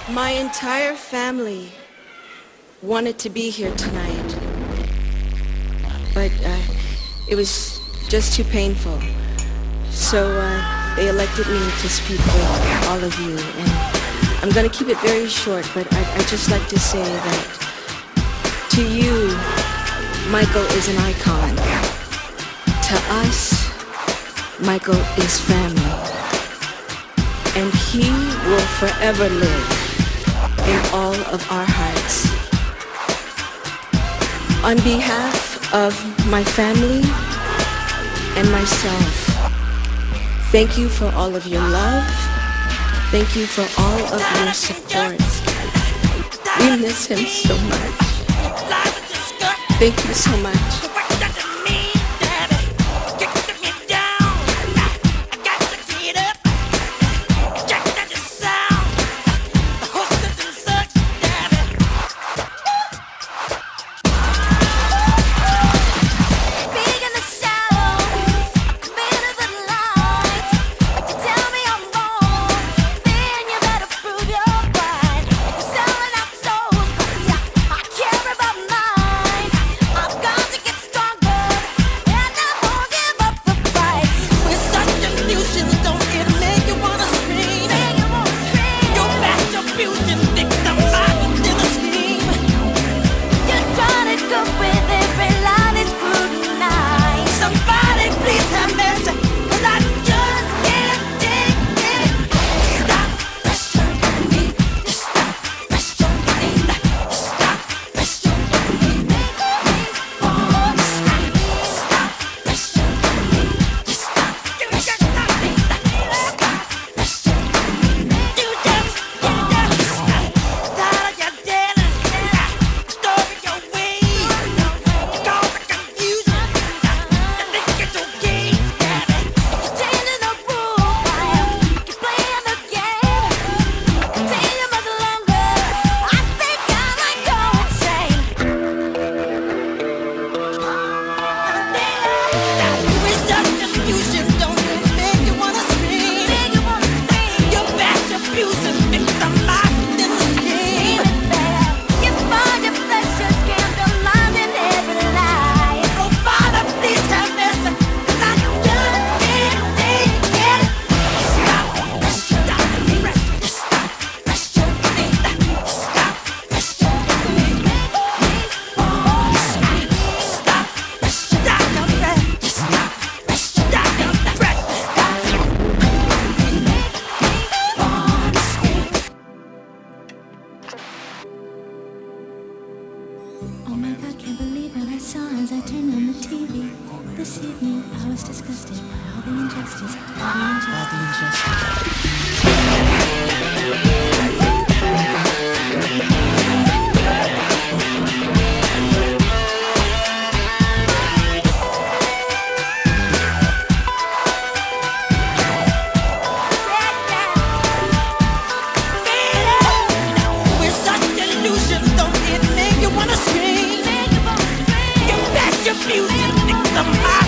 My entire family wanted to be here tonight, but it was just too painful. So they elected me to speak with all of you, and I'm going to keep it very short, but I'd just like to say that to you, Michael is an icon. To us, Michael is family, and he will forever live in all of our hearts. On behalf of my family and myself, thank you for all of your love. Thank you for all of your support. We miss him so much. Thank you so much. Oh my God, can't believe what I saw as I turned on the TV. This evening I was disgusted by all the injustice, all the Music, the